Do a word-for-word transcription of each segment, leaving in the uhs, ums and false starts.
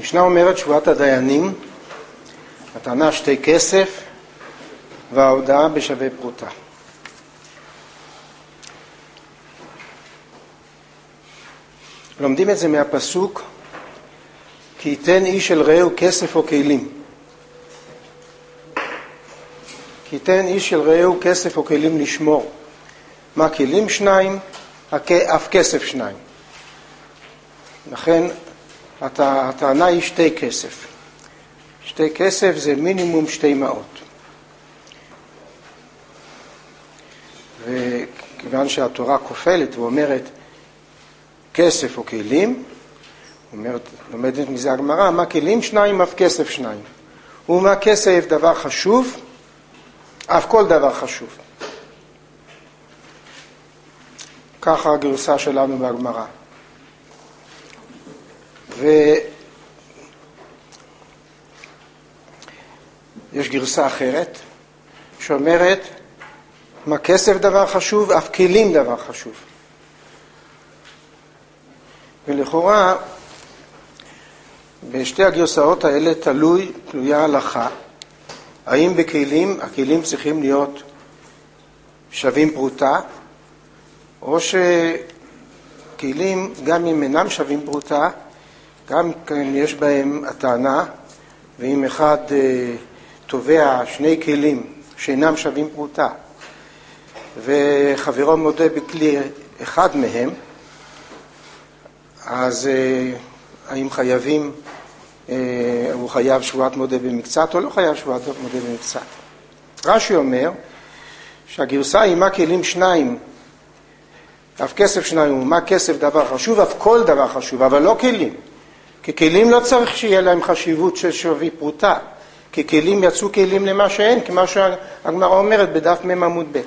המשנה אומרת שבועת הדיינים, הטענה שתי כסף וההודעה בשווה פרוטה. לומדים את זה מהפסוק, כי ייתן איש אל רעהו כסף או כלים. כי ייתן איש אל רעהו כסף או כלים לשמור. מה כלים? שניים, אף כסף שניים. לכן הטענה היא שתי כסף. שתי כסף זה מינימום שתי מאות. וכיוון שהתורה כופלת ואומרת כסף או כלים, אומרת, לומדת מזה הגמרא, מה כלים שניים, אף כסף שניים. ומה כסף דבר חשוב, אף כל דבר חשוב. ככה הגרסה שלנו בהגמרא. ויש גרסה אחרת שאומרת מה כסף דבר חשוב, אף כלים דבר חשוב. ולכאורה בשתי הגרסאות האלה תלוי, תלויה הלכה. האם בכלים, הכלים צריכים להיות שווים פרוטה, או שכלים גם אם אינם שווים פרוטה, גם כן יש בהם הטענה, ואם אחד אה, תובע שני כלים שאינם שווים פרוטה, וחברו מודה בכלי אחד מהם, אז אה, האם חייבים, אה, הוא חייב שבועת מודה במקצת, או לא חייב שבועת מודה במקצת. רש"י אומר שהגרסה היא מה כלים שניים, אף כסף שניים, ומה כסף דבר חשוב, אף כל דבר חשוב, אבל לא כלים. כי כלים לא צריך שיהיה להם חשיבות של שווי פרוטה. כי כלים יצאו כלים למה שאין, כמו שהגמרא אומרת בדף מ' עמוד ב'.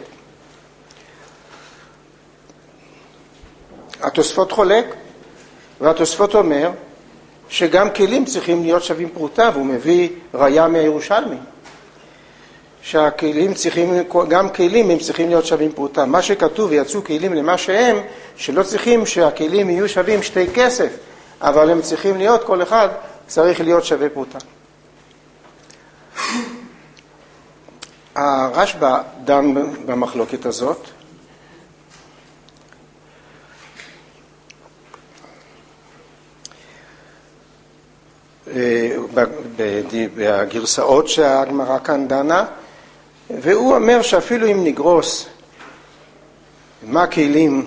התוספות חולק, והתוספות אומר שגם כלים צריכים להיות שווים פרוטה, והוא מביא ראיה מהירושלמי. שהכלים צריכים, גם כלים הם צריכים להיות שווים פרוטה. מה שכתוב ויצאו כלים למה שהם, שלא צריכים שהכלים יהיו שווים שתי כסף, אבל הם צריכים להיות, כל אחד צריך להיות שווה פרוטה. הרשב"א דן במחלוקת הזאת. בגרסאות שהגמרא כאן דנה, והוא אומר שאפילו אם נגרוס מה כלים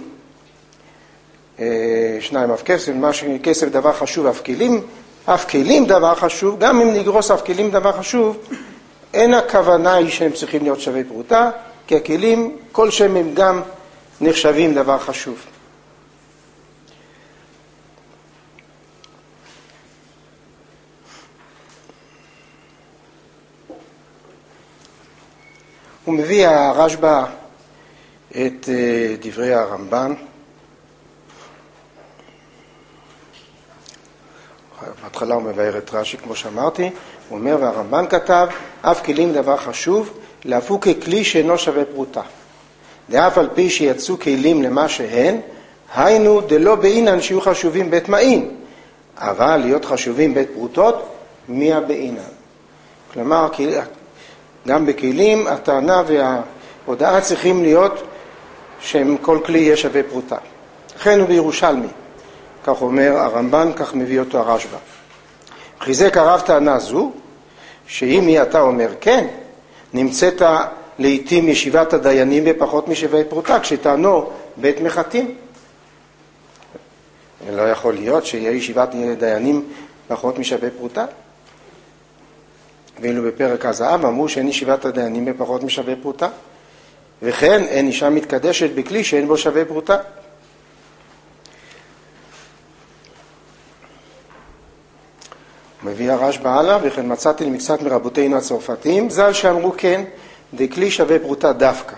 שניים אף כסף, מה שכסף דבר חשוב אף כלים, אף כלים דבר חשוב, גם אם נגרוס אף כלים דבר חשוב, אין הכוונה היא שהם צריכים להיות שווה פרוטה, כי הכלים כל שהם הם גם נחשבים דבר חשוב. הוא מביא הרשב"א את דברי הרמב"ן. בהתחלה הוא מבאר את רש"י כמו שאמרתי, הוא אומר והרמב"ן כתב אף כלים דבר חשוב להפו ככלי שאינו שווה פרוטה. דאף על פי שיצאו כלים למה שהן, היינו דלא באינן שיהיו חשובים בית מעין, אבל להיות חשובים בית פרוטות מיה באינן. כלומר גם בכלים הטענה וההודעה צריכים להיות שהם כל כלי יהיה שווה פרוטה. לכן הוא בירושלמי, כך אומר הרמב"ן, כך מביא אותו הרשב"א. חיזק הרב טענה זו, שאם היא אתה אומר כן, נמצאת לעתים ישיבת הדיינים בפחות משווה פרוטה, כשטענו בית מחטים. לא יכול להיות שיהיה ישיבת דיינים פחות משווה פרוטה. ואילו בפרק הזהב אמרו שאין ישיבת הדיינים בפחות משווה פרוטה, וכן אין אישה מתקדשת בכלי שאין בו שווה פרוטה. מביא הרשב"א הלאה, וכן מצאתי למקצת מרבותינו הצרפתיים, ז"ל שאמרו כן, דכלי שווה פרוטה דווקא.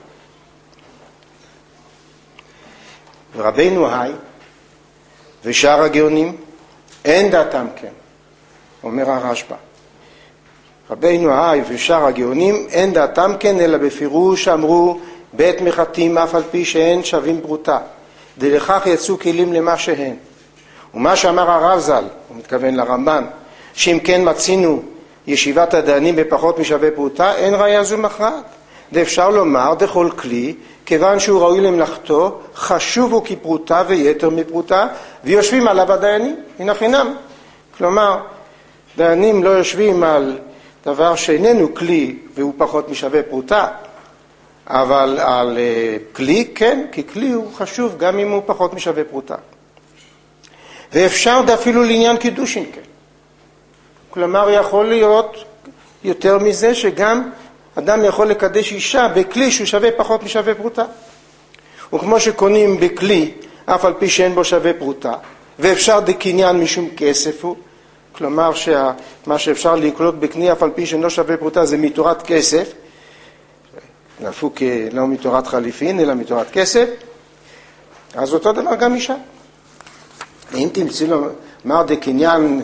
ורבינו היי ושאר הגאונים, אין דעתם כן, אומר הרשב"א. רבינו היי ושאר הגאונים, אין דעתם כן, אלא בפירוש אמרו, בית מחטים אף על פי שאין שווים פרוטה. דלכך יצאו כלים למה שהן. ומה שאמר הרב ז"ל, הוא מתכוון לרמב"ן, שאם כן מצינו ישיבת הדיינים בפחות משווה פרוטה, אין ראיה זו מכרעת. ואפשר לומר דכל כלי, כיוון שהוא ראוי למלאכתו, חשוב הוא כפרוטה ויתר מפרוטה, ויושבים עליו הדיינים, הנה חינם. כלומר, דיינים לא יושבים על דבר שאיננו כלי והוא פחות משווה פרוטה, אבל על uh, כלי כן, כי כלי הוא חשוב גם אם הוא פחות משווה פרוטה. ואפשר אפילו לעניין קידושין כן. כלומר, יכול להיות יותר מזה שגם אדם יכול לקדש אישה בכלי שהוא שווה פחות משווה פרוטה. וכמו שקונים בכלי, אף על פי שאין בו שווה פרוטה, ואפשר דקניין משום כסף הוא, כלומר שמה שאפשר לקנות בקני אף על פי שאינו שווה פרוטה זה מתורת כסף, נפוק לא מתורת חליפין אלא מתורת כסף, אז אותו דבר גם אישה. אם תמצאו לומר דקניין,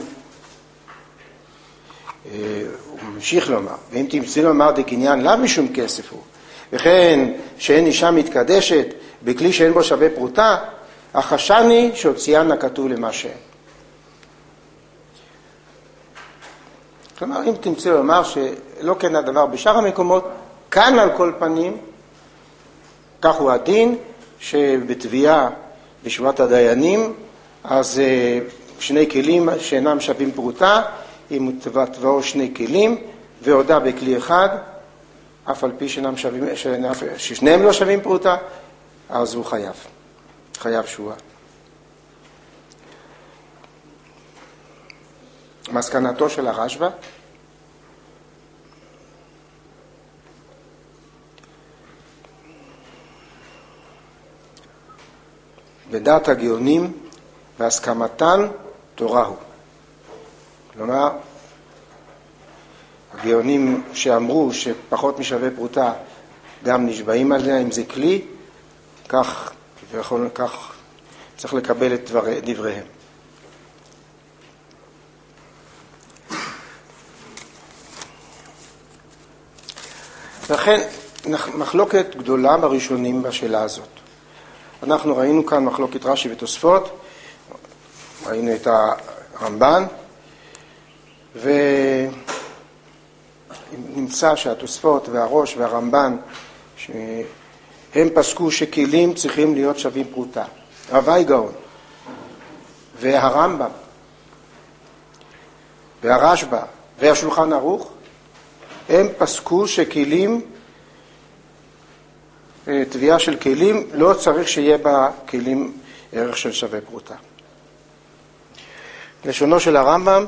הוא ממשיך לומר, ואם תמצאו לומר דקניין לאו משום כסף הוא, וכן שאין אישה מתקדשת בכלי שאין בו שווה פרוטה, החשני שהוציאן הכתוב למה שאין. כלומר, אם תמצאו לומר שלא כן הדבר בשאר המקומות, כאן על כל פנים, כך הוא הדין, שבתביעה בשבועת הדיינים, אז שני כלים שאינם שווים פרוטה, אם הוא תבעו שני כלים, והודה בכלי אחד, אף על פי שאינם שווים, ששניהם לא שווים פרוטה, אז הוא חייב, חייב שועה. מסקנתו של הרשב"א, בדעת הגאונים והסכמתן תורה הוא. כלומר, הגאונים שאמרו שפחות משווה פרוטה גם נשבעים עליה, אם זה כלי, כך, ויכול, כך צריך לקבל את דבר, דבריהם. לכן מחלוקת גדולה בראשונים בשאלה הזאת. אנחנו ראינו כאן מחלוקת רש"י ותוספות, ראינו את הרמב"ן, ונמצא שהתוספות והראש והרמב"ן הם פסקו שכלים צריכים להיות שווים פרוטה. רבי גאון והרמב"ם והרשב"א והשולחן ערוך הם פסקו שכלים, תביעה של כלים, לא צריך שיהיה בה כלים ערך של שווה פרוטה. לשונו של הרמב"ם,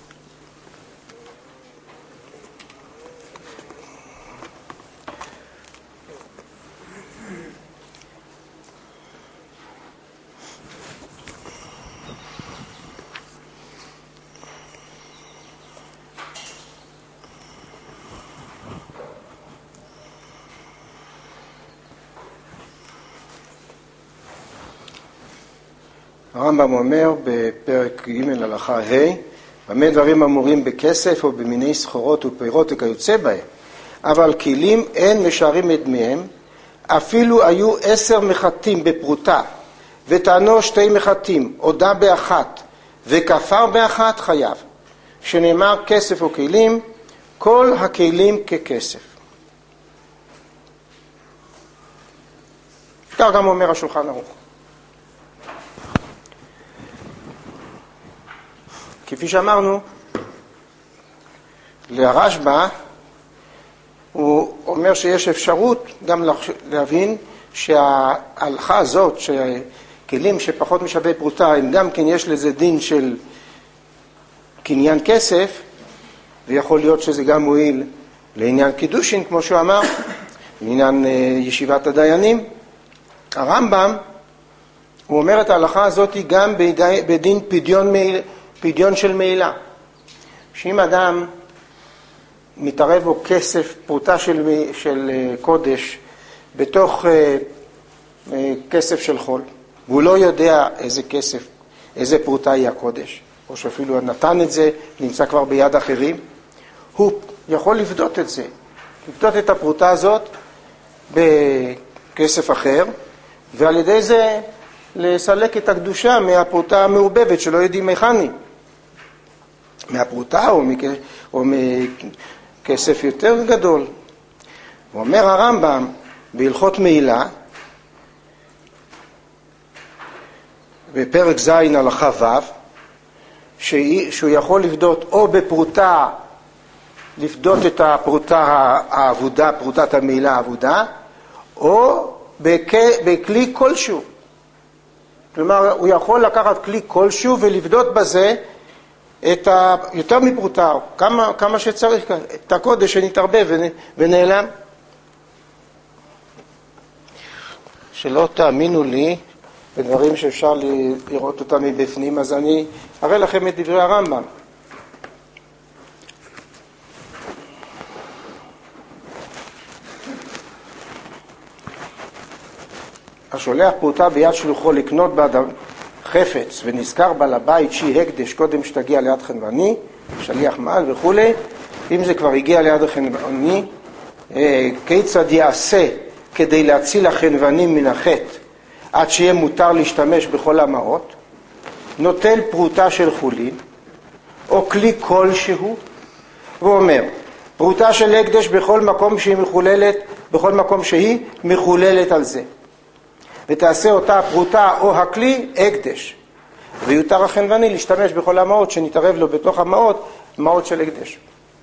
הרמב"ם אומר בפרק ג' הלכה ה', במה דברים אמורים בכסף או במיני סחורות ופירות וכיוצא בהם, אבל כלים אין משערים את דמיהם, אפילו היו עשר מחטים בפרוטה, וטענו שתי מחטים, הודה באחת, וכפר באחת חייב. שנאמר כסף או כלים, כל הכלים ככסף. כך גם אומר השולחן ערוך. כפי שאמרנו, לרשב"א הוא אומר שיש אפשרות גם להבין שההלכה הזאת, שכלים שפחות משווה פרוטה, אם גם כן יש לזה דין של קניין כסף, ויכול להיות שזה גם מועיל לעניין קידושין, כמו שהוא אמר, לעניין ישיבת הדיינים. הרמב"ם, הוא אומר את ההלכה הזאת גם בדין פדיון מעיל, פדיון של מעילה. שאם אדם מתערב בו כסף, פרוטה של, של קודש, בתוך uh, uh, כסף של חול, והוא לא יודע איזה כסף, איזה פרוטה היא הקודש, או שאפילו נתן את זה, נמצא כבר ביד אחרים, הוא יכול לפדות את זה, לפדות את הפרוטה הזאת בכסף אחר, ועל ידי זה לסלק את הקדושה מהפרוטה המעובבת שלא יודעים היכן היא. מהפרוטה או, מכ... או מכסף יותר גדול. ואומר הרמב"ם בהלכות מעילה, בפרק ז' הלכה ו', שהוא יכול לפדות או בפרוטה, לפדות את הפרוטה העבודה, פרוטת המעילה העבודה, או בכ... בכלי כלשהו. כלומר, הוא יכול לקחת כלי כלשהו ולפדות בזה את ה... יותר מפרוטה, כמה, כמה שצריך, את הקודש שנתערבב ונעלם. שלא תאמינו לי בדברים שאפשר לראות אותם מבפנים, אז אני אראה לכם את דברי הרמב"ם. השולח פרוטה ביד שלוחו לקנות באדם חפץ ונזכר בעל הבית שהיא הקדש קודם שתגיע ליד חנווני, שליח מעל וכו'. אם זה כבר הגיע ליד החנווני, כיצד יעשה כדי להציל החנוונים מן החטא עד שיהיה מותר להשתמש בכל המעות? נוטל פרוטה של חולין או כלי כלשהו ואומר, פרוטה של הקדש בכל מקום שהיא מחוללת, בכל מקום שהיא מחוללת על זה, ותעשה אותה הפרוטה או הכלי הקדש, ויותר החנווני להשתמש בכל המעות שנתערב לו בתוך המעות, מעות של הקדש.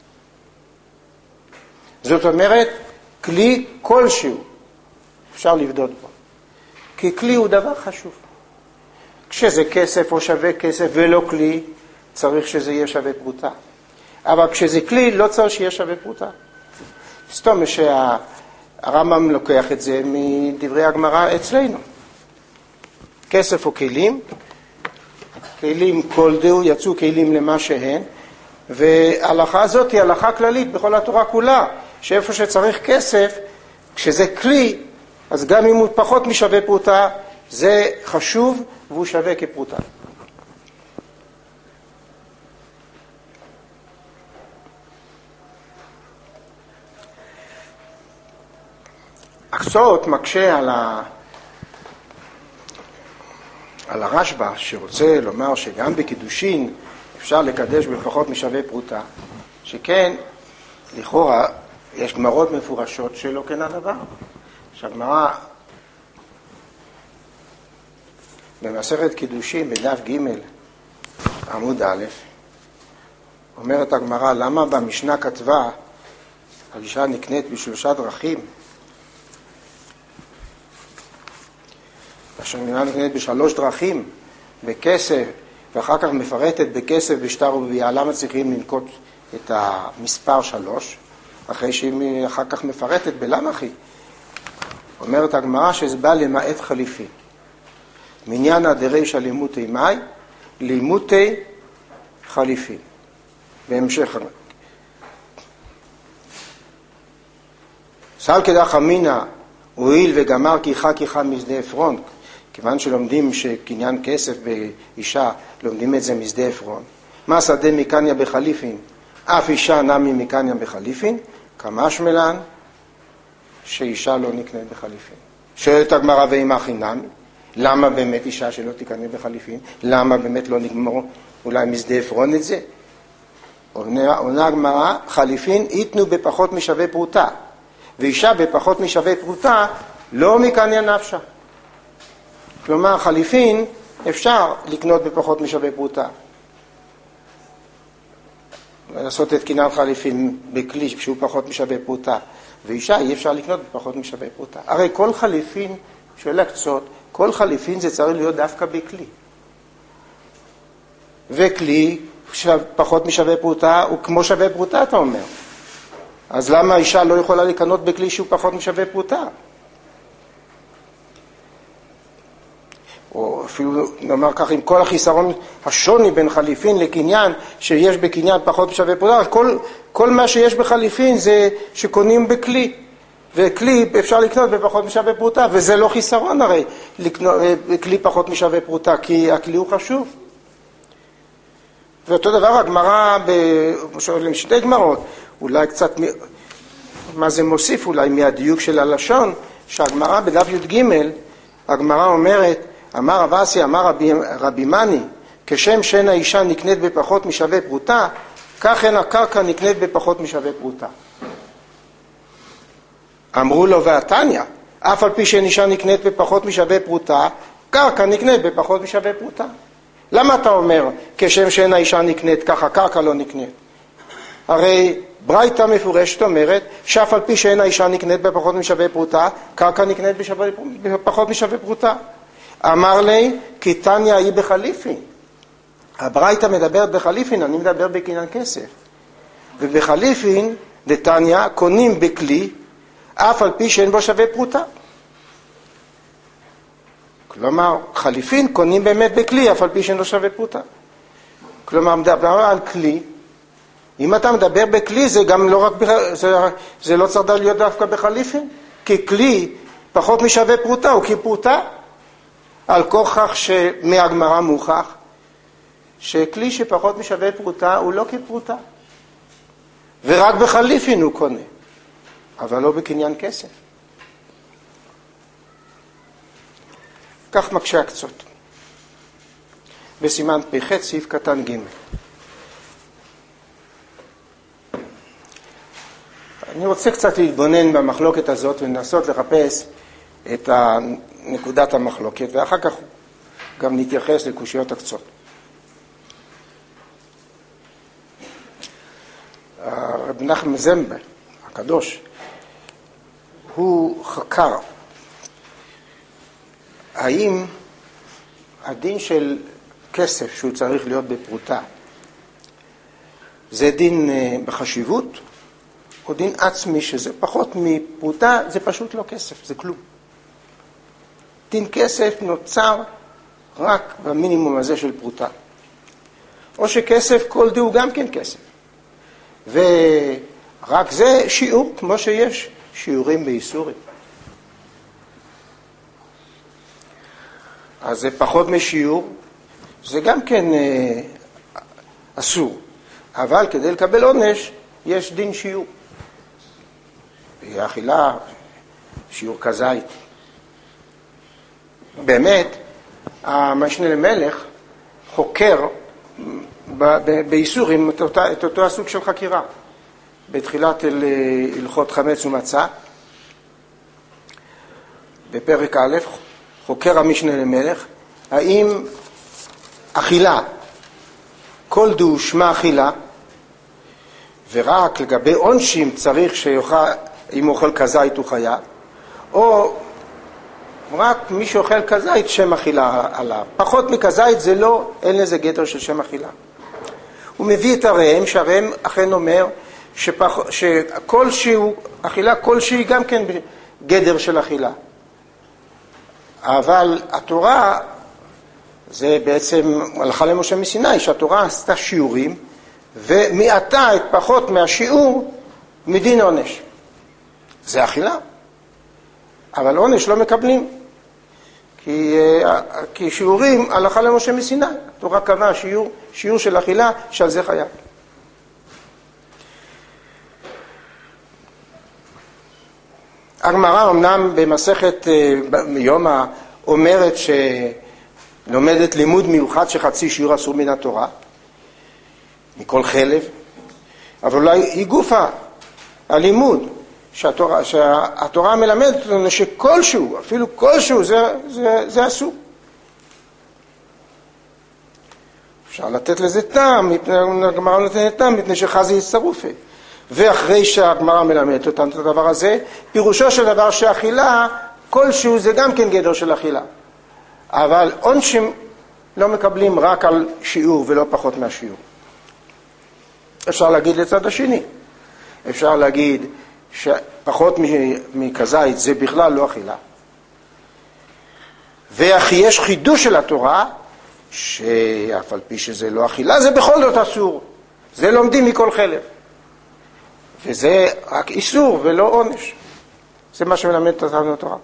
זאת אומרת, כלי כלשהו אפשר לבדות בו, כי כלי הוא דבר חשוב. כשזה כסף או שווה כסף ולא כלי, צריך שזה יהיה שווה פרוטה. אבל כשזה כלי, לא צריך שיהיה שווה פרוטה. סתום שהרמב"ם לוקח את זה מדברי הגמרא אצלנו. כסף או כלים, כלים כל דהו, יצאו כלים למה שהן, וההלכה הזאת היא הלכה כללית בכל התורה כולה, שאיפה שצריך כסף, כשזה כלי, אז גם אם הוא פחות משווה פרוטה, זה חשוב והוא שווה כפרוטה. הקצות מקשה על, ה... על הרשב"א שרוצה לומר שגם בקידושין אפשר לקדש בפחות משווה פרוטה, שכן לכאורה יש גמרות מפורשות שלא כן הדבר. שהגמרא במסכת קידושין בדף ג' עמוד א', אומרת הגמרא, למה במשנה כתבה האישה נקנית בשלושה דרכים? השנה נקנית בשלוש דרכים, בכסף, ואחר כך מפרטת בכסף, בשטר ובביאה. למה צריכים לנקוט את המספר שלוש, אחרי שהיא אחר כך מפרטת בלמה אחי? אומרת הגמרא שזה בא למעט חליפין. מניין דרישא לימותי מאי, לימותי חליפין. בהמשך. סל כדך אמינא, הואיל וגמר כיחה כיחה משדה עפרון, כיוון שלומדים שקניין כסף באישה, לומדים את זה משדה עפרון. מה שדה מקניה בחליפין? אף אישה נמי מקניה בחליפין, כמשמע לן שאישה לא נקנית בחליפין. שואלת הגמרא ואימה חינמי, למה באמת אישה שלא תקנה בחליפין? למה באמת לא נגמור אולי משדה עפרון את זה? עונה הגמרא, חליפין יתנו בפחות משווה פרוטה, ואישה בפחות משווה פרוטה לא מקניה נפשה. כלומר, חליפין אפשר לקנות בפחות משווה פרוטה. לעשות את קניין חליפין בכלי שהוא פחות משווה פרוטה, ואישה אי אפשר לקנות בפחות משווה פרוטה. הרי כל חליפין של הקצות, כל חליפין זה צריך להיות דווקא בכלי. וכלי פחות משווה פרוטה הוא כמו שווה פרוטה, אתה אומר. אז למה האישה לא יכולה לקנות בכלי שהוא פחות משווה פרוטה? או אפילו נאמר כך, עם כל החיסרון השוני בין חליפין לקניין, שיש בקניין פחות משווה פרוטה, כל, כל מה שיש בחליפין זה שקונים בכלי, וכלי אפשר לקנות בפחות משווה פרוטה, וזה לא חיסרון הרי, לקנות, כלי פחות משווה פרוטה, כי הכלי הוא חשוב. ואותו דבר הגמרא, שואלים שתי גמרות, אולי קצת, מה זה מוסיף אולי מהדיוק של הלשון, שהגמרא בדף י"ג, הגמרא אומרת, אמר רב אסי, אמר רבי, רבי מני, כשם שאין האישה נקנית בפחות משווה פרוטה, כך אין הקרקע נקנית בפחות משווה פרוטה. אמרו לו והתניא, אף על פי שאין אישה נקנית בפחות משווה פרוטה, קרקע נקנית בפחות משווה פרוטה. למה אתה אומר, כשם שאין האישה נקנית, ככה קרקע לא נקנית? הרי ברייתא מפורשת אומרת, שאף על פי שאין האישה נקנית בפחות משווה פרוטה, קרקע נקנית בפחות משווה פרוטה. אמר לי, כי תניא היא בחליפין. הברייתא מדברת בחליפין, אני מדבר בקניין כסף. ובחליפין, דתניא, קונים בכלי, אף על פי שאין בו שווה פרוטה. כלומר, חליפין קונים באמת בכלי, אף על פי שאין לו שווה פרוטה. כלומר, מדבר על כלי. אם אתה מדבר בכלי, זה גם לא רק, זה, זה לא צריך להיות דווקא בחליפין, כי כלי פחות משווה פרוטה, הוא כפרוטה. על כוכך שמהגמרא מוכח, שכלי שפחות משווה פרוטה הוא לא כפרוטה. ורק בחליפין הוא קונה, אבל לא בקניין כסף. כך מקשה הקצות. בסימן פ"ח סעיף קטן ג'. אני רוצה קצת להתבונן במחלוקת הזאת ולנסות לחפש את נקודת המחלוקת, ואחר כך גם נתייחס לקושיות הקצות. רב נחמן זמבה, הקדוש, הוא חקר האם הדין של כסף שהוא צריך להיות בפרוטה זה דין בחשיבות או דין עצמי שזה פחות מפרוטה, זה פשוט לא כסף, זה כלום. דין כסף נוצר רק במינימום הזה של פרוטה. או שכסף כל דהו גם כן כסף. ורק זה שיעור כמו שיש שיעורים באיסורים. אז זה פחות משיעור, זה גם כן אה, אסור. אבל כדי לקבל עונש יש דין שיעור. באכילה, שיעור כזית. באמת, המשנה למלך חוקר באיסורים את, אותה, את אותו הסוג של חקירה. בתחילת אל, הלכות חמץ ומצה, בפרק א', חוקר המשנה למלך, האם אכילה, כל דהו שמה אכילה, ורק לגבי עונשים צריך שיוכל, אם אוכל כזית הוא חייב, או רק מי שאוכל כזית שם אכילה עליו. פחות מכזית זה לא, אין לזה גדר של שם אכילה. הוא מביא את הראם, שהראם אכן אומר שפח, שכל שהוא, אכילה כלשהי גם כן גדר של אכילה. אבל התורה, זה בעצם הלכה למשה מסיני, שהתורה עשתה שיעורים, ומעטה את פחות מהשיעור מדין עונש. זה אכילה. אבל עונש לא מקבלים. כי, כי שיעורים הלכה למשה מסיני. התורה קבעה שיעור, שיעור של אכילה, שעל זה חייב. הגמרא אמנם במסכת יומא אומרת שלומדת לימוד מיוחד שחצי שיעור אסור מן התורה, מכל חלב, אבל אולי היא גופה, הלימוד, שהתורה, שהתורה מלמדת לנו שכלשהו, אפילו כלשהו, זה, זה, זה אסור. אפשר לתת לזה טעם, הגמרא נותנת טעם, מפני שחזי יצטרופה. ואחרי שהגמרא מלמדת אותנו את הדבר הזה, פירושו של דבר שאכילה, כלשהו זה גם כן גדר של אכילה. אבל עונשים לא מקבלים רק על שיעור ולא פחות מהשיעור. אפשר להגיד לצד השני. אפשר להגיד שפחות מכזית זה בכלל לא אכילה. וכי יש חידוש של התורה, שאף על פי שזה לא אכילה, זה בכל זאת אסור. זה לומדים מכל חלב. וזה רק איסור ולא עונש. זה מה שמלמד אותנו התורה.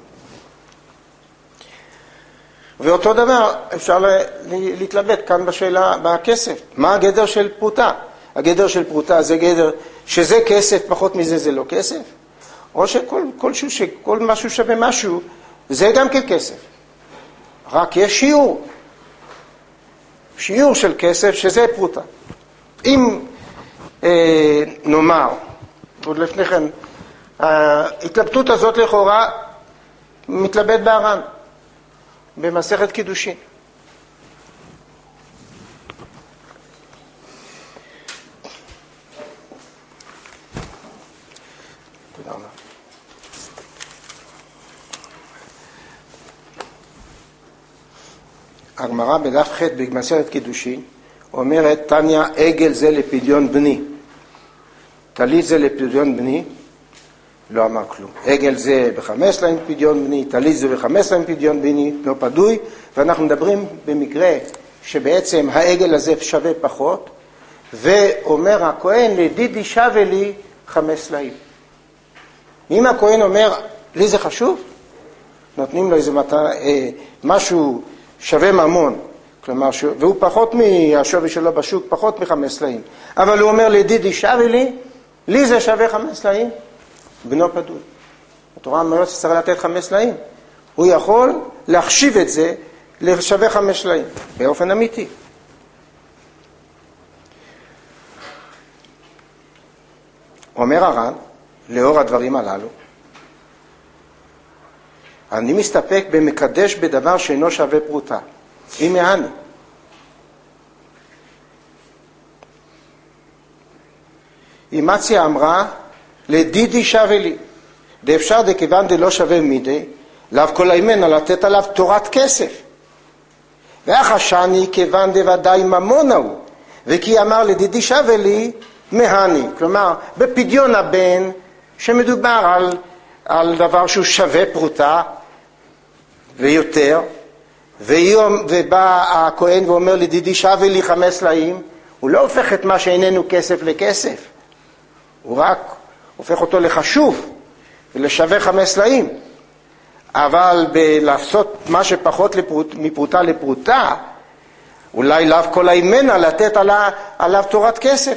ואותו דבר אפשר להתלבט כאן בשאלה, בכסף. מה הגדר של פרוטה? הגדר של פרוטה זה גדר שזה כסף, פחות מזה זה לא כסף? או שכל כל שכל משהו שווה משהו, זה גם ככסף. רק יש שיעור, שיעור של כסף שזה פרוטה. אם אה, נאמר, עוד לפני כן, ההתלבטות הזאת לכאורה מתלבט בהר"ן, במסכת קידושין. תודה רבה. הגמרא בדף ח' במסכת קידושין אומרת, תניא עגל זה לפדיון בני, טלית זה לפדיון בני, לא אמר כלום. עגל זה בחמש להם פדיון בני, טלית זה בחמש להם פדיון בני, לא פדוי, ואנחנו מדברים במקרה שבעצם העגל הזה שווה פחות, ואומר הכהן, לדידי שווה לי חמש סלעים. אם הכהן אומר, לי זה חשוב, נותנים לו איזה מת... משהו שווה ממון, כלומר, והוא פחות מהשווי שלו בשוק, פחות מחמש סלעים. אבל הוא אומר, לדידי שווה לי, לי זה שווה חמש סלעים, בנו פדוי. התורה אומרת שצריך לתת חמש סלעים. הוא יכול להחשיב את זה לשווה חמש סלעים, באופן אמיתי. אומר הר"ן, לאור הדברים הללו, אני מסתפק במקדש בדבר שאינו שווה פרוטה. אם יעני. אימציה אמרה, לדידי שווה לי. דאפשר דכיוון דלא שווה מידי, לאו כל הימנה לתת עליו תורת כסף. והחשני כיוון דוודאי ממונה הוא, וכי אמר לדידי שווה לי, מהני. כלומר, בפדיון הבן, שמדובר על, על דבר שהוא שווה פרוטה, ויותר, ובא הכהן ואומר לדידי שווה לי חמש סלעים, הוא לא הופך את מה שאיננו כסף לכסף, הוא רק הופך אותו לחשוב ולשווה חמש סלעים. אבל בלעשות מה שפחות לפרוט, מפרוטה לפרוטה, אולי לאו כל הימנה לתת עליו, עליו תורת כסף.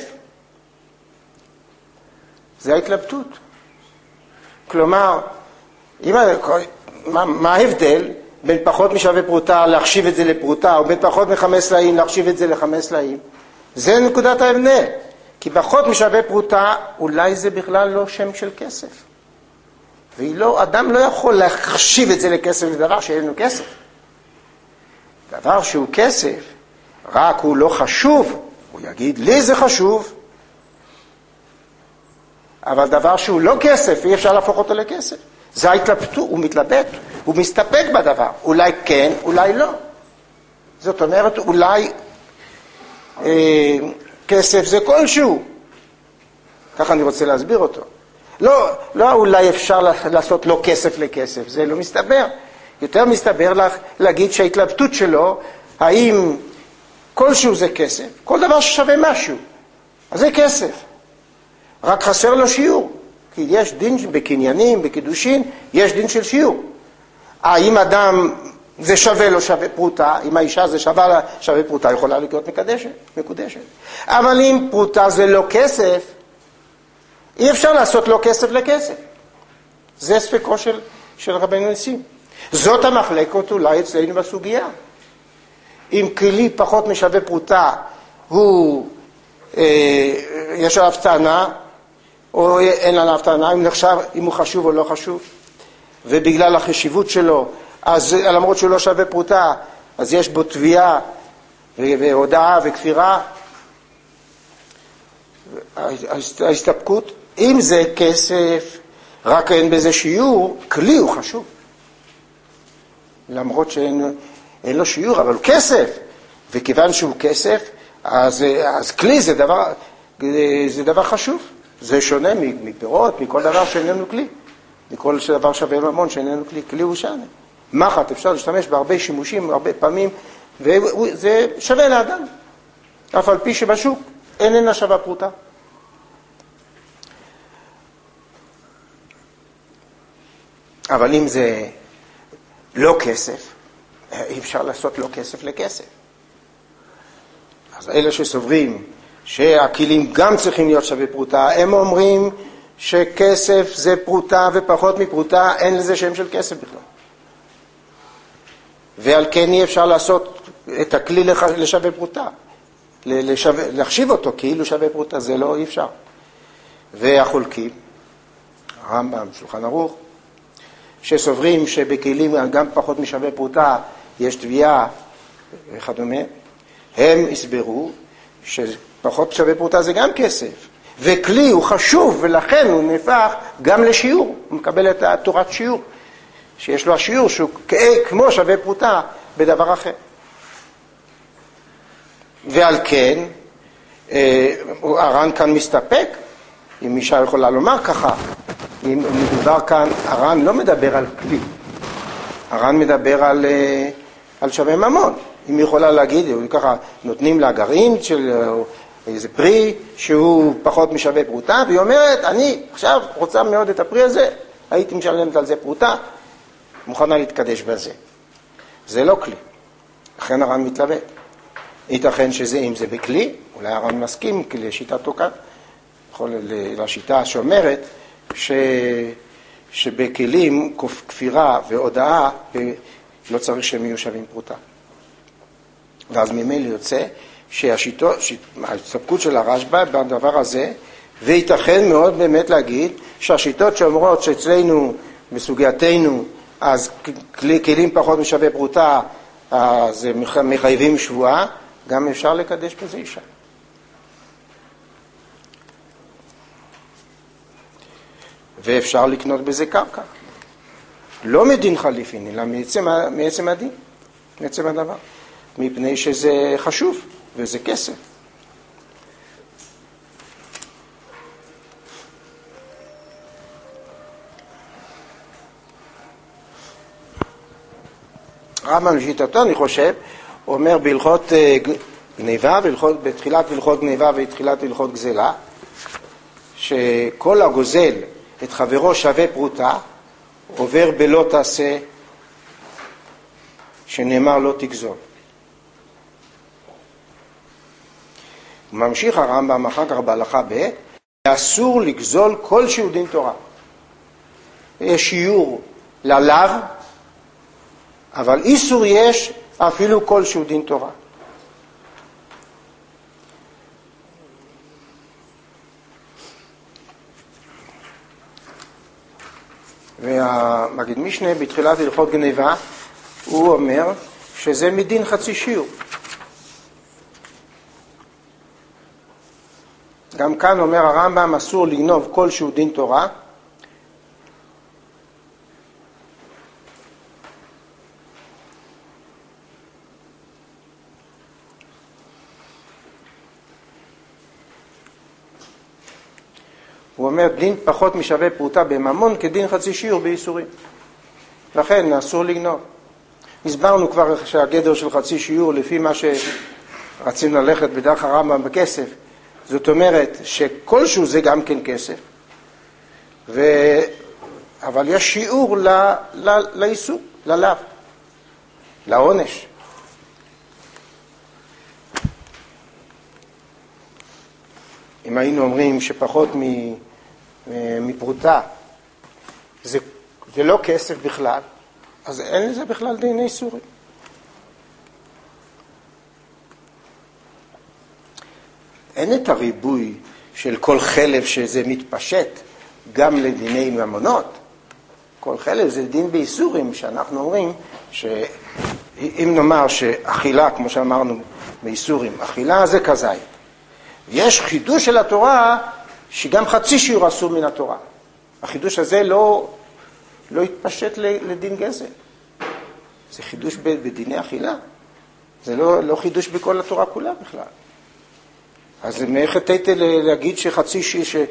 זה ההתלבטות. כלומר, אם, מה, מה ההבדל בין פחות משווה פרוטה להחשיב את זה לפרוטה, או בין פחות מחמש סלעים להחשיב את זה לחמש סלעים? זה נקודת ההבדל. כי פחות משווה פרוטה, אולי זה בכלל לא שם של כסף. ולא, אדם לא יכול להחשיב את זה לכסף לדבר שאין לו כסף. דבר שהוא כסף, רק הוא לא חשוב, הוא יגיד, לי זה חשוב, אבל דבר שהוא לא כסף, אי אפשר להפוך אותו לכסף. זה ההתלבטות, הוא מתלבט, הוא מסתפק בדבר. אולי כן, אולי לא. זאת אומרת, אולי אה, כסף זה כלשהו. ככה אני רוצה להסביר אותו. לא, לא אולי אפשר לעשות לו כסף לכסף, זה לא מסתבר. יותר מסתבר לך להגיד שההתלבטות שלו, האם כלשהו זה כסף, כל דבר ששווה משהו, אז זה כסף. רק חסר לו שיעור. כי יש דין בקניינים, בקידושין, יש דין של שיעור. האם אדם זה שווה לו שווה פרוטה, אם האישה זה שווה לה שווה פרוטה, יכולה להיות מקדשת, מקודשת. אבל אם פרוטה זה לא כסף, אי אפשר לעשות לו כסף לכסף. זה ספקו של, של רבנו ניסים. זאת המחלקות אולי אצלנו בסוגיה. אם כלי פחות משווה פרוטה, הוא, אה, יש עליו טענה, או אין עליו טענה, אם נחשב, אם הוא חשוב או לא חשוב. ובגלל החשיבות שלו, אז למרות שהוא לא שווה פרוטה, אז יש בו תביעה והודעה וכפירה. ההסתפקות, אם זה כסף, רק אין בזה שיעור, כלי הוא חשוב. למרות שאין אין לו שיעור, אבל הוא כסף. וכיוון שהוא כסף, אז, אז כלי זה דבר, זה דבר חשוב. זה שונה מפירות, מכל דבר שאיננו כלי. מכל דבר שווה ממון שאיננו כלי. כלי הוא שונה. מחט אפשר להשתמש בהרבה שימושים, הרבה פעמים, וזה שווה לאדם. אף על פי שבשוק איננה שווה פרוטה. אבל אם זה לא כסף, אי אפשר לעשות לא כסף לכסף. אז אלה שסוברים שהכלים גם צריכים להיות שווה פרוטה, הם אומרים שכסף זה פרוטה ופחות מפרוטה, אין לזה שם של כסף בכלל. ועל כן אי אפשר לעשות את הכלי לשווה פרוטה. לשווה, להחשיב אותו כאילו שווה פרוטה, זה לא אי אפשר. והחולקים, הרמב"ם, שולחן ערוך, שסוברים שבכלים גם פחות משווה פרוטה יש תביעה וכדומה, הם הסברו שפחות שווה פרוטה זה גם כסף, וכלי הוא חשוב ולכן הוא נהפך גם לשיעור, הוא מקבל את תורת שיעור, שיש לו השיעור שהוא כמו שווה פרוטה בדבר אחר. ועל כן, הר"ן כאן מסתפק, אם אישה יכולה לומר ככה, אם מדובר כאן, הר"ן לא מדבר על כלי, הר"ן מדבר על, על שווה ממון. אם היא יכולה להגיד, ככה נותנים לה גרעין של איזה פרי שהוא פחות משווה פרוטה, והיא אומרת, אני עכשיו רוצה מאוד את הפרי הזה, הייתי משלמת על זה פרוטה, מוכנה להתקדש בזה. זה לא כלי, לכן הר"ן מתלבט. ייתכן שזה, אם זה בכלי, אולי הר"ן מסכים לשיטתו כאן, יכול לשיטה שאומרת ש... שבכלים כפירה והודעה לא צריך שהם יהיו שווים פרוטה. ואז ממילא יוצא שההסתפקות של הרשב"א בדבר הזה, וייתכן מאוד באמת להגיד שהשיטות שאומרות שאצלנו בסוגייתנו אז כלים פחות משווה פרוטה אז מחייבים שבועה, גם אפשר לקדש בזה אישה. ואפשר לקנות בזה קרקע. לא מדין חליפין, אלא מעצם, מעצם הדין, מעצם הדבר. מפני שזה חשוב, וזה כסף. רמב"ם לשיטתו, אני חושב, אומר בהלכות גניבה, בהלכות, בתחילת הלכות גניבה ובתחילת הלכות גזלה, שכל הגוזל את חברו שווה פרוטה, עובר בלא תעשה, שנאמר לא תגזול. ממשיך הרמב"ם אחר כך בהלכה ב', אסור לגזול כל שהוא דין תורה. יש שיעור ללאו, אבל איסור יש אפילו כל שהוא דין תורה. והמגיד משנה בתחילת הלכות גניבה, הוא אומר שזה מדין חצי שיעור. גם כאן אומר הרמב"ם אסור לגנוב כל שהוא דין תורה, הוא אומר דין פחות משווה פרוטה בממון כדין חצי שיעור באיסורים. לכן אסור לגנוב. הסברנו כבר שהגדר של חצי שיעור לפי מה שרצינו ללכת בדרך הרמב"ם בכסף, זאת אומרת שכלשהו זה גם כן כסף, ו... אבל יש שיעור ל... ל... לאיסור, ללאו, לעונש. אם היינו אומרים שפחות מ... מפרוטה זה, זה לא כסף בכלל, אז אין לזה בכלל דין איסורים. אין את הריבוי של כל חלב שזה מתפשט גם לדיני ממונות. כל חלב זה דין באיסורים, שאנחנו אומרים שאם נאמר שאכילה, כמו שאמרנו באיסורים, אכילה זה כזית. יש חידוש של התורה שגם חצי שיעור אסור מן התורה. החידוש הזה לא, לא התפשט לדין גזל. זה חידוש בדיני אכילה. זה לא, לא חידוש בכל התורה כולה בכלל. אז מאיך תהיית להגיד שחצי שיעור,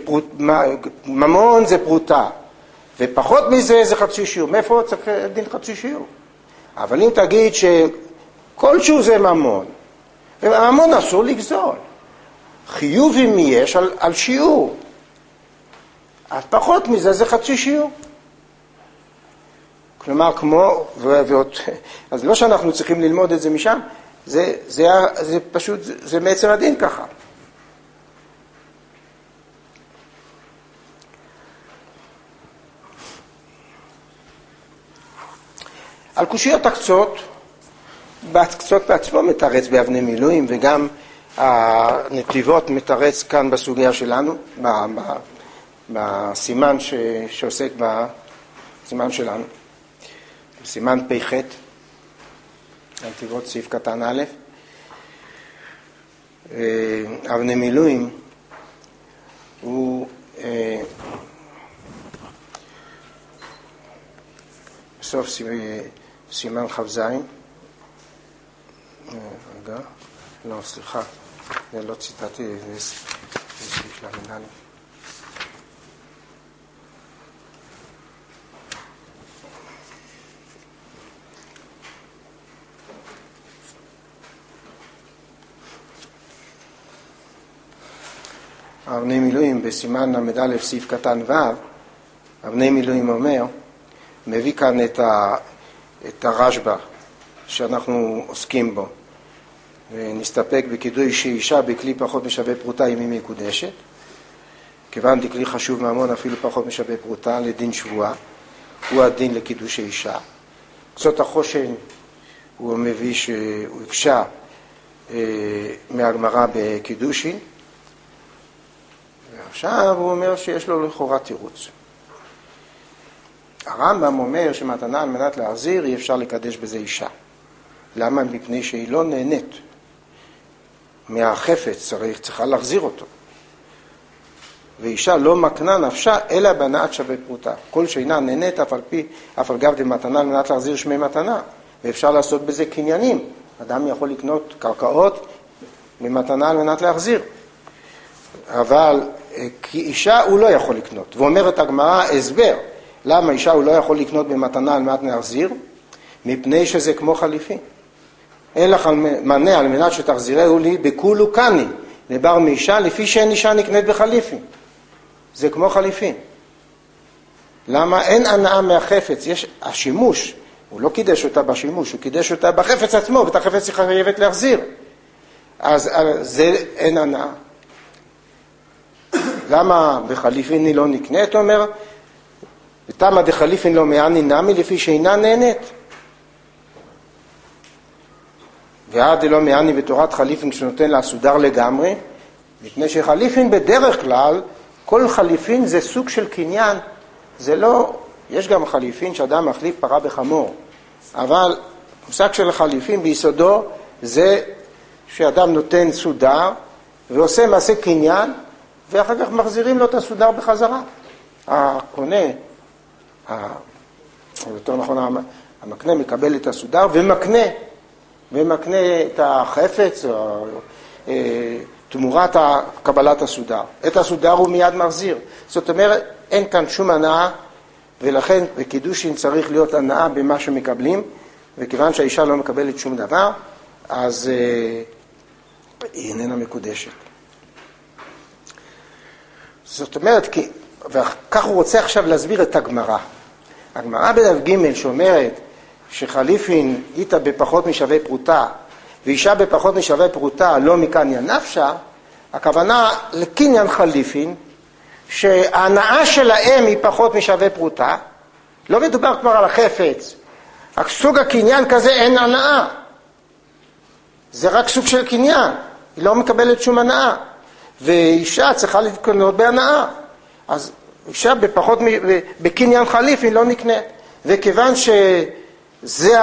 שממון זה פרוטה, ופחות מזה זה חצי שיעור. מאיפה צריך דין חצי שיעור? אבל אם תגיד שכלשהו זה ממון, וממון אסור לגזול. חיוב אם יש על, על שיעור. אז פחות מזה זה חצי שיעור. כלומר, כמו, ועוד, אז לא שאנחנו צריכים ללמוד את זה משם, זה, זה, זה פשוט, זה, זה מעצם הדין ככה. על קושיות הקצות, בקצות בעצמו מתרץ באבני מילואים, וגם הנתיבות מתרץ כאן בסוגיה שלנו, בסימן שעוסק בסימן שלנו, בסימן פ"ח, הנתיבות סעיף קטן א', אבני מילואים הוא בסוף סימן ח"ז, רגע, לא, סליחה, זה לא ציטטתי, זה סעיף למינלי. אבני מילואים בסימן למד סעיף קטן ו', אבני מילואים אומר, מביא כאן את, ה, את הרשב"א שאנחנו עוסקים בו, ונסתפק בקידוי שאישה בכלי פחות משווה פרוטה אם היא מקודשת, כיוון דכלי חשוב מהמון אפילו פחות משווה פרוטה לדין שבועה, הוא הדין לקידוש האישה. קצות החושן הוא מביא שהוא הקשה אה, מהגמרא בקידושין, ועכשיו הוא אומר שיש לו לכאורה תירוץ. הרמב"ם אומר שמתנה על מנת להחזיר אי אפשר לקדש בזה אישה. למה? מפני שהיא לא נהנית מהחפץ, צריך, צריכה להחזיר אותו. ואישה לא מקנה נפשה אלא בהנאת שווה פרוטה. כל שאינה נהנית אף על פי, אף על גב דמתנה על מנת להחזיר שמי מתנה. ואפשר לעשות בזה קניינים. אדם יכול לקנות קרקעות ממתנה על מנת להחזיר. אבל כאישה הוא לא יכול לקנות. ואומרת הגמרא הסבר. למה אישה הוא לא יכול לקנות במתנה על מנת להחזיר? מפני שזה כמו חליפין. אין לך מנה על מנת שתחזירהו לי בכולו קני, לבר מאישה, לפי שאין אישה נקנית בחליפין. זה כמו חליפין. למה? אין הנאה מהחפץ. יש השימוש, הוא לא קידש אותה בשימוש, הוא קידש אותה בחפץ עצמו, ואת החפץ היא חייבת להחזיר. אז זה אין הנאה. למה בחליפין היא לא נקנית? אומר, ותמה דחליפין לא מעני נמי לפי שאינה נהנית. ועד לא מעני בתורת חליפין כשנותן לה סודר לגמרי, מפני שחליפין בדרך כלל, כל חליפין זה סוג של קניין, זה לא, יש גם חליפין שאדם מחליף פרה בחמור, אבל מושג של חליפין ביסודו זה שאדם נותן סודר ועושה מעשה קניין, ואחר כך מחזירים לו את הסודר בחזרה. הקונה, או יותר נכון, המקנה מקבל את הסודר ומקנה, ומקנה את החפץ, או, אה, תמורת קבלת הסודר. את הסודר הוא מיד מחזיר. זאת אומרת, אין כאן שום הנאה, ולכן בקידושין צריך להיות הנאה במה שמקבלים, וכיוון שהאישה לא מקבלת שום דבר, אז אה, היא איננה מקודשת. זאת אומרת, כי, וכך הוא רוצה עכשיו להסביר את הגמרא. הגמרא בדף ג' שאומרת שחליפין איתה בפחות משווה פרוטה, ואישה בפחות משווה פרוטה לא מקניין נפשה, הכוונה לקניין חליפין, שההנאה שלהם היא פחות משווה פרוטה, לא מדובר כבר על החפץ, סוג הקניין כזה אין הנאה, זה רק סוג של קניין, היא לא מקבלת שום הנאה, ואישה צריכה להתקנות בהנאה, אז אישה בפחות, בקניין חליפין לא נקנית, וכיוון שזה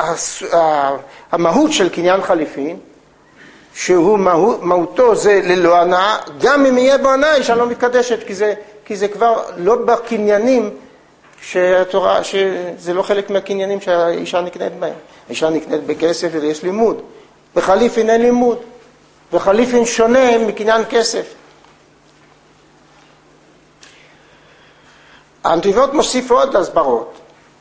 המהות של קניין חליפין, שהוא מהותו זה ללא הנאה, גם אם יהיה בו הנאה אישה לא מתקדשת, כי זה, כי זה כבר לא בקניינים שהתורה, שזה לא חלק מהקניינים שהאישה נקנית בהם. האישה נקנית בכסף ויש לימוד, בחליפין אין לימוד, בחליפין שונה מקניין כסף. הנתיבות מוסיף עוד הסברות.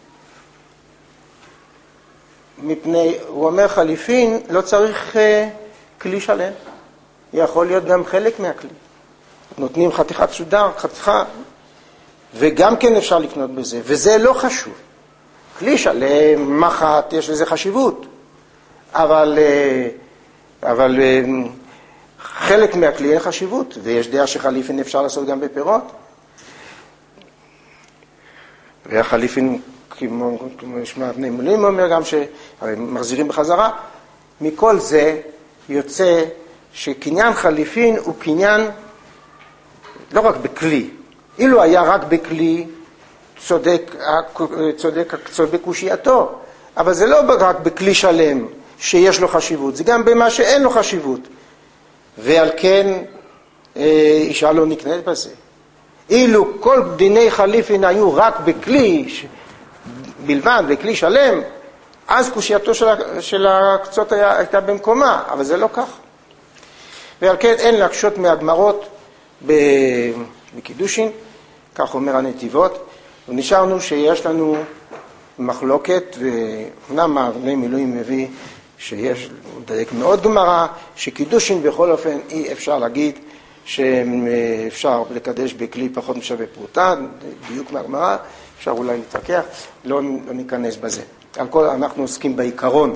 מפני, הוא אומר חליפין לא צריך uh, כלי שלם, יכול להיות גם חלק מהכלי. נותנים חתיכת סודר, חתיכה, וגם כן אפשר לקנות בזה, וזה לא חשוב. כלי שלם, מחט, יש לזה חשיבות, אבל, uh, אבל uh, חלק מהכלי אין חשיבות, ויש דעה שחליפין אפשר לעשות גם בפירות. והחליפין כמו שמע בני מולים אומר גם שמחזירים בחזרה, מכל זה יוצא שקניין חליפין הוא קניין לא רק בכלי. אילו היה רק בכלי, צודק, צודק, צודק קושייתו, אבל זה לא רק בכלי שלם שיש לו חשיבות, זה גם במה שאין לו חשיבות. ועל כן אישה לא נקנית בזה. אילו כל דיני חליפין היו רק בכלי בלבד, בכלי שלם, אז קושייתו של, של הקצות היה, הייתה במקומה, אבל זה לא כך. ועל כן אין להקשות מהגמרות בקידושין, כך אומר הנתיבות, ונשארנו שיש לנו מחלוקת, ואומנם בני מילואים מביא שיש, הוא דייק מאוד גמרא, שקידושין בכל אופן אי אפשר להגיד שאפשר לקדש בכלי פחות משווה פרוטה, דיוק מהגמרא, אפשר אולי להתווכח, לא, לא ניכנס בזה. על כל אנחנו עוסקים בעיקרון.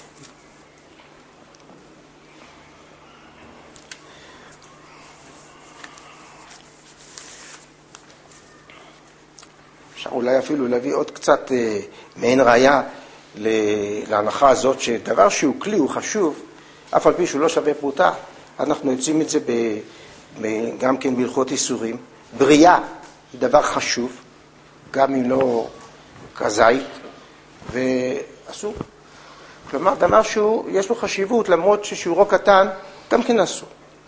אפשר אולי אפילו להביא עוד קצת אה, מעין ראיה להנחה הזאת, שדבר שהוא כלי הוא חשוב, אף על פי שהוא לא שווה פרוטה. אנחנו יוצאים את זה ב, ב, גם כן בהלכות איסורים. בריאה היא דבר חשוב, גם אם לא כזית, ואסור. כלומר, דבר שהוא, יש לו חשיבות, למרות ששיעורו קטן, גם כן אסור.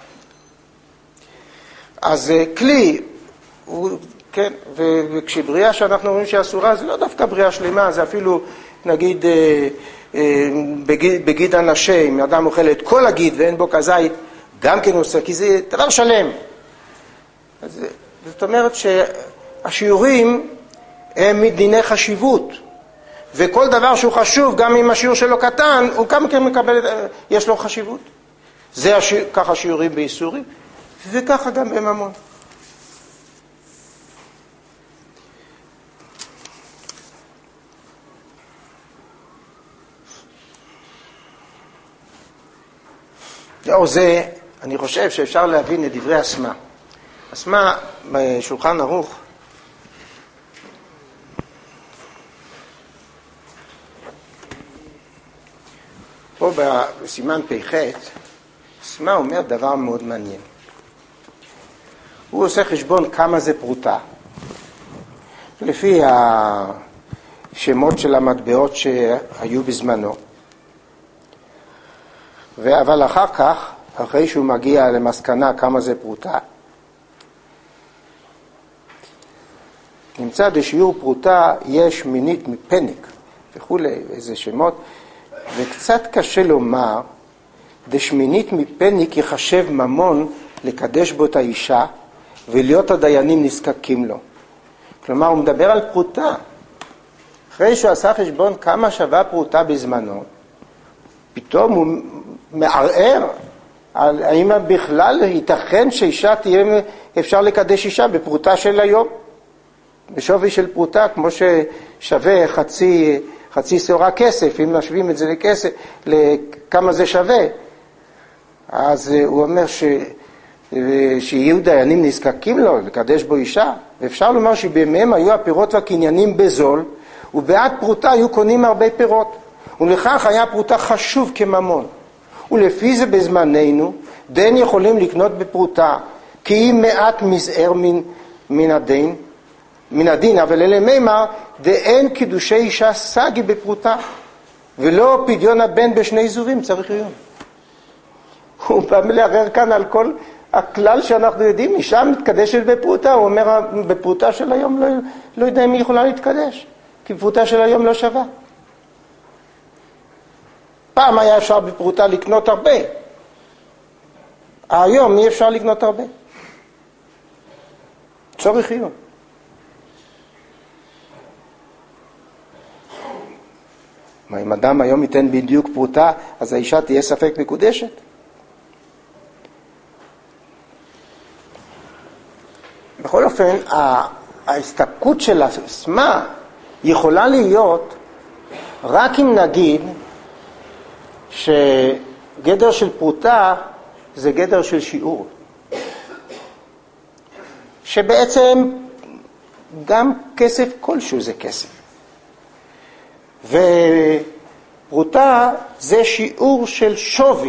אז כלי, הוא, כן, וכשבריאה שאנחנו אומרים שאסורה, זה לא דווקא בריאה שלמה, זה אפילו, נגיד, בגיד, בגיד הנשה, אם אדם אוכל את כל הגיד ואין בו כזית, גם כן עושה, כי זה דבר שלם. אז, זאת אומרת שהשיעורים הם מדיני חשיבות, וכל דבר שהוא חשוב, גם אם השיעור שלו קטן, הוא גם כן מקבל, יש לו חשיבות. זה השיר, ככה שיעורים באיסורים, וככה גם בממון. לאור זה, אני חושב שאפשר להבין את דברי אסמה. אסמה בשולחן ערוך, פה בסימן פ"ח, אסמה אומר דבר מאוד מעניין. הוא עושה חשבון כמה זה פרוטה, לפי השמות של המטבעות שהיו בזמנו. אבל אחר כך, אחרי שהוא מגיע למסקנה כמה זה פרוטה, נמצא בשיעור פרוטה יש מינית מפניק וכו', איזה שמות, וקצת קשה לומר, דשמינית מפניק יחשב ממון לקדש בו את האישה, ולהיות הדיינים נזקקים לו. כלומר, הוא מדבר על פרוטה. אחרי שהוא עשה חשבון כמה שווה פרוטה בזמנו, פתאום הוא מערער על האם בכלל ייתכן שאישה תהיה, אפשר לקדש אישה בפרוטה של היום. בשווי של פרוטה, כמו ששווה חצי, חצי שעורה כסף, אם נשווים את זה לכסף, לכמה זה שווה. אז הוא אומר ש, שיהיו דיינים נזקקים לו, לקדש בו אישה. ואפשר לומר שבימיהם היו הפירות והקניינים בזול, ובעד פרוטה היו קונים הרבה פירות. ולכך היה פרוטה חשוב כממון. ולפי זה בזמננו, דין יכולים לקנות בפרוטה, כי היא מעט מזער מן, מן הדין, מן הדין, אבל אלה מימר, דאין קידושי אישה סגי בפרוטה, ולא פדיון הבן בשני זורים, צריך עיון. הוא בא לערער כאן על כל הכלל שאנחנו יודעים, אישה מתקדשת בפרוטה, הוא אומר, בפרוטה של היום לא, לא יודע אם היא יכולה להתקדש, כי פרוטה של היום לא שווה. פעם היה אפשר בפרוטה לקנות הרבה, היום אי אפשר לקנות הרבה. צריך עיון. מה, אם אדם היום ייתן בדיוק פרוטה, אז האישה תהיה ספק מקודשת? בכל אופן, ההסתפקות של אסמה יכולה להיות רק אם נגיד שגדר של פרוטה זה גדר של שיעור. שבעצם גם כסף כלשהו זה כסף. ופרוטה זה שיעור של שווי.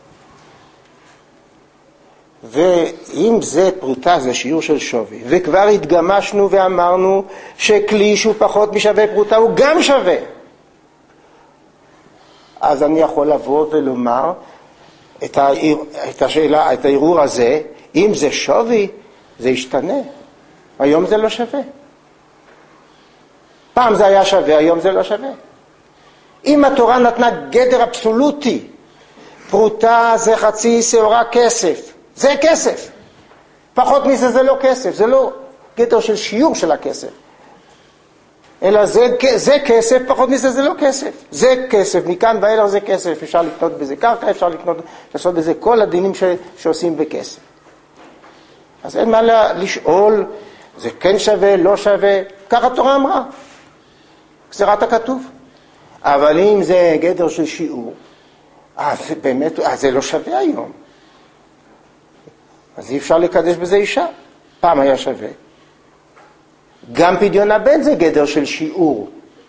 ואם זה פרוטה זה שיעור של שווי, וכבר התגמשנו ואמרנו שכלי שהוא פחות משווה פרוטה הוא גם שווה, אז אני יכול לבוא ולומר את, העיר, את השאלה, את הערעור הזה, אם זה שווי זה ישתנה, היום זה לא שווה. פעם זה היה שווה, היום זה לא שווה. אם התורה נתנה גדר אבסולוטי, פרוטה זה חצי שעורה כסף, זה כסף. פחות מזה זה לא כסף, זה לא גדר של שיעור של הכסף. אלא זה, זה כסף, פחות מזה זה לא כסף. זה כסף, מכאן ואילך זה כסף. אפשר לקנות בזה קרקע, אפשר לקנות, לעשות בזה כל הדינים ש, שעושים בכסף. אז אין מה לשאול, זה כן שווה, לא שווה. ככה התורה אמרה. גזירת הכתוב. אבל אם זה גדר של שיעור, אז באמת, אז זה לא שווה היום. אז אי אפשר לקדש בזה אישה. פעם היה שווה. גם פדיון הבן זה גדר של שיעור.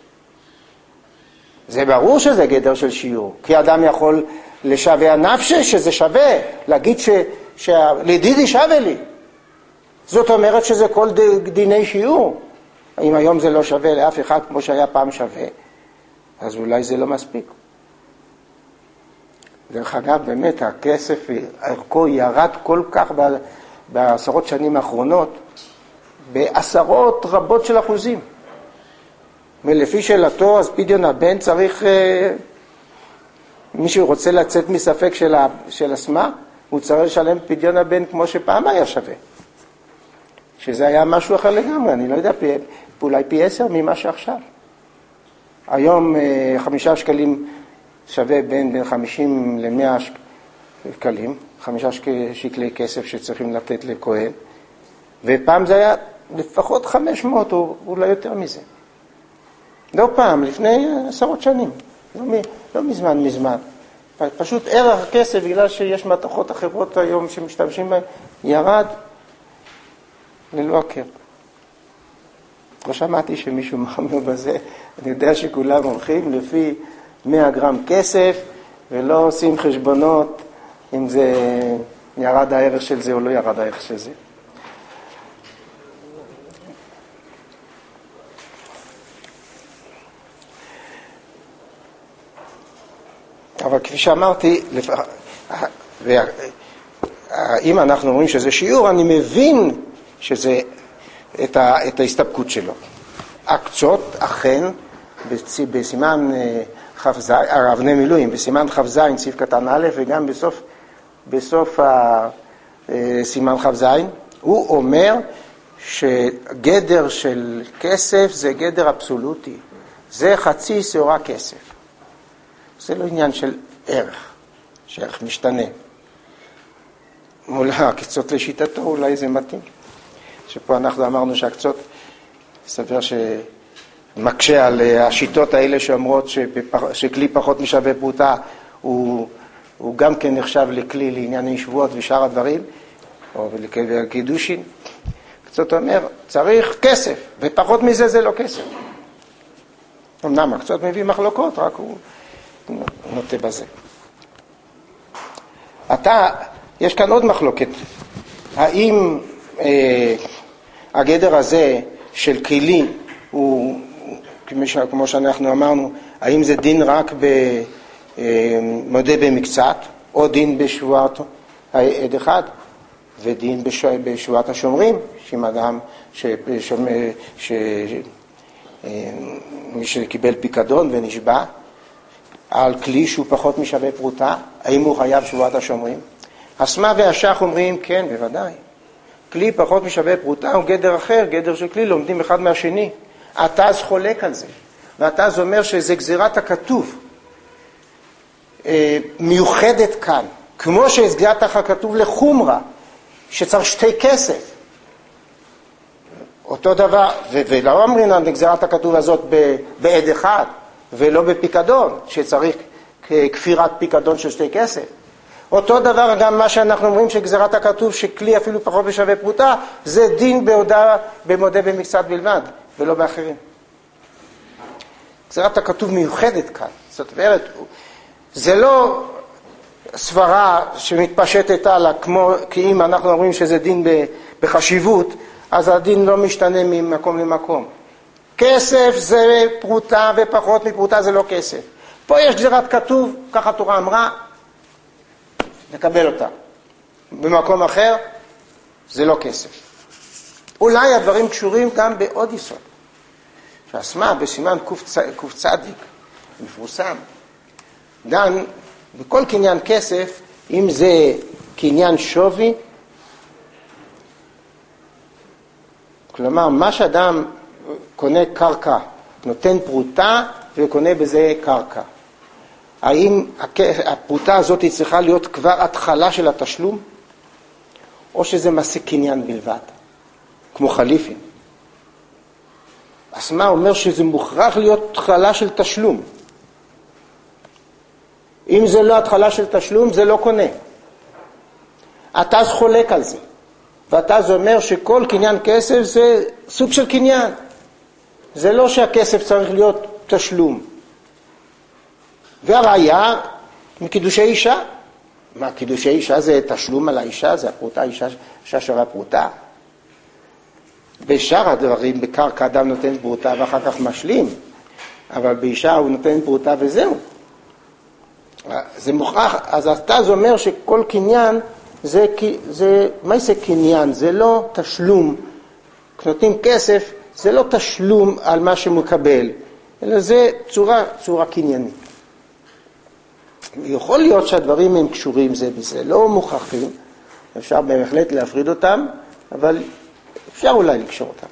זה ברור שזה גדר של שיעור. כי אדם יכול לשווה נפשי שזה שווה. להגיד ש, שלדידי שווה לי. זאת אומרת שזה כל דיני שיעור. אם היום זה לא שווה לאף אחד כמו שהיה פעם שווה, אז אולי זה לא מספיק. דרך אגב, באמת, הכסף, ערכו ירד כל כך בעשרות שנים האחרונות, בעשרות רבות של אחוזים. ולפי שאלתו, אז פדיון הבן צריך, מי שרוצה לצאת מספק של, של עצמה, הוא צריך לשלם פדיון הבן כמו שפעם היה שווה. שזה היה משהו אחר לגמרי, אני לא יודע, פי, אולי פי עשר ממה שעכשיו. היום חמישה שקלים שווה בין, בין חמישים למאה שקלים, חמישה שקלי כסף שצריכים לתת לכהן, ופעם זה היה לפחות חמש מאות או אולי יותר מזה. לא פעם, לפני עשרות שנים, לא, לא מזמן מזמן. פשוט ערך הכסף, בגלל שיש מתכות אחרות היום שמשתמשים בהן, ירד ללא הכר. לא שמעתי שמישהו מאמין בזה, אני יודע שכולם הולכים לפי מאה גרם כסף, ולא עושים חשבונות אם זה ירד הערך של זה או לא ירד הערך של זה. אבל כפי שאמרתי, אם אנחנו אומרים שזה שיעור, אני מבין שזה את, ה, את ההסתפקות שלו. הקצות, אכן, בסימן ח"ז, אבני מילואים, בסימן ח"ז, סעיף קטן א', וגם בסוף, בסוף הסימן כ"ז, הוא אומר שגדר של כסף זה גדר אבסולוטי. זה חצי שעורה כסף. זה לא עניין של ערך, שערך משתנה. מול הקצות לשיטתו, אולי זה מתאים. שפה אנחנו אמרנו שהקצות, סבר שמקשה על השיטות האלה שאומרות שפח, שכלי פחות משווה פרוטה, הוא, הוא גם כן נחשב לכלי לענייני שבועות ושאר הדברים, או לקידושין. קצות אומר, צריך כסף, ופחות מזה זה לא כסף. אמנם הקצות מביא מחלוקות, רק הוא נוטה בזה. אתה, יש כאן עוד מחלוקת. האם אה, הגדר הזה של כלי הוא, כמו שאנחנו אמרנו, האם זה דין רק במודה במקצת, או דין בשבועת העד אחד, ודין בשבועת השומרים, שאם אדם ששומע, ש... מי שקיבל פיקדון ונשבע על כלי שהוא פחות משווה פרוטה, האם הוא חייב שבועת השומרים? הסמה והשח אומרים כן, בוודאי. כלי פחות משווה פרוטה הוא גדר אחר, גדר של כלי, לומדים אחד מהשני. אתה אז חולק על זה, ואתה אז אומר שזה גזירת הכתוב מיוחדת כאן, כמו שגזירת הכתוב לחומרה, שצריך שתי כסף. אותו דבר, ולא אומרים על גזירת הכתוב הזאת בעד אחד, ולא בפיקדון, שצריך כפירת פיקדון של שתי כסף. אותו דבר גם מה שאנחנו אומרים שגזירת הכתוב שכלי אפילו פחות משווה פרוטה, זה דין בהודעה במודה במקצת בלבד, ולא באחרים. גזירת הכתוב מיוחדת כאן. זאת אומרת, זה לא סברה שמתפשטת הלאה, כמו, כי אם אנחנו אומרים שזה דין בחשיבות, אז הדין לא משתנה ממקום למקום. כסף זה פרוטה ופחות מפרוטה זה לא כסף. פה יש גזירת כתוב, ככה התורה אמרה, נקבל אותה. במקום אחר זה לא כסף. אולי הדברים קשורים גם בעוד יסוד. שהסמה בסימן קוף צדיק, מפורסם, דן בכל קניין כסף, אם זה קניין שווי, כלומר, מה שאדם קונה קרקע, נותן פרוטה וקונה בזה קרקע. האם הפרוטה הזאת צריכה להיות כבר התחלה של התשלום, או שזה מעשה קניין בלבד, כמו חליפין? אז מה אומר שזה מוכרח להיות התחלה של תשלום? אם זה לא התחלה של תשלום, זה לא קונה. אתה חולק על זה. ואתה אומר שכל קניין כסף זה סוג של קניין. זה לא שהכסף צריך להיות תשלום. והראיה מקידושי אישה. מה, קידושי אישה זה תשלום על האישה? זה הפרוטה, אישה, אישה שווה פרוטה. בשאר הדברים, בקרקע אדם נותן פרוטה ואחר כך משלים. אבל באישה הוא נותן פרוטה וזהו. זה מוכרח, אז אתה זה אומר שכל קניין זה, זה, מה זה קניין? זה לא תשלום. כשנותנים כסף, זה לא תשלום על מה שמקבל, אלא זה צורה, צורה קניינית. יכול להיות שהדברים הם קשורים זה בזה, לא מוכרחים, אפשר בהחלט להפריד אותם, אבל אפשר אולי לקשור אותם.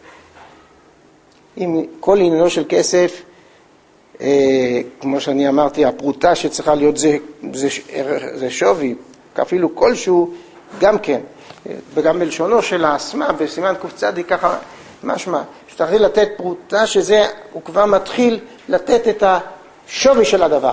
אם כל עניינו של כסף, אה, כמו שאני אמרתי, הפרוטה שצריכה להיות זה, זה, זה שווי, אפילו כלשהו, גם כן, וגם בלשונו של האסמה, בסימן קוף צדיק, ככה משמע, שתתחיל לתת פרוטה שזה, הוא כבר מתחיל לתת את השווי של הדבר.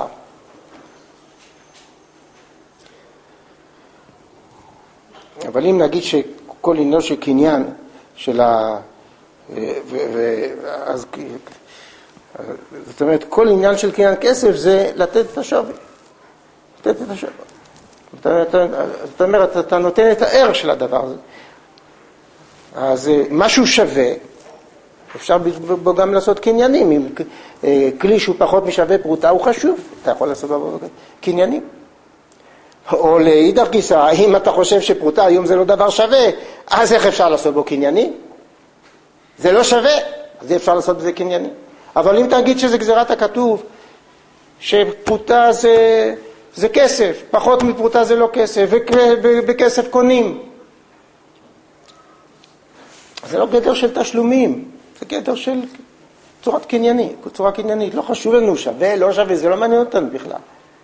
אבל אם נגיד שכל עניין של קניין, של ה... ו... ו... אז... זאת אומרת, כל עניין של קניין כסף זה לתת את השווי. לתת את השווי. זאת אומרת, אתה נותן את הערך של הדבר הזה. אז משהו שווה, אפשר בו גם לעשות קניינים. אם כלי שהוא פחות משווה פרוטה הוא חשוב, אתה יכול לעשות בו קניינים. או להידך גיסא, אם אתה חושב שפרוטה היום זה לא דבר שווה, אז איך אפשר לעשות בו קניינים? זה לא שווה, אז אפשר לעשות בזה קניינים. אבל אם תגיד שזה גזירת הכתוב, שפרוטה זה, זה כסף, פחות מפרוטה זה לא כסף, ובכסף קונים. זה לא גדר של תשלומים, זה גדר של צורת קניינית, צורה קניינית. לא חשוב לנו, שווה, לא שווה, זה לא מעניין אותנו בכלל.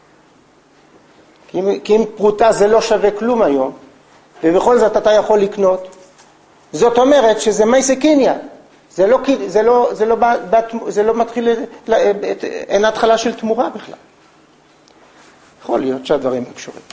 כי אם, כי אם פרוטה זה לא שווה כלום היום, ובכל זאת אתה יכול לקנות, זאת אומרת שזה מייסה קניין. זה לא, זה לא, זה לא, זה לא מתחיל, אין התחלה של תמורה בכלל. יכול להיות שהדברים קשורים.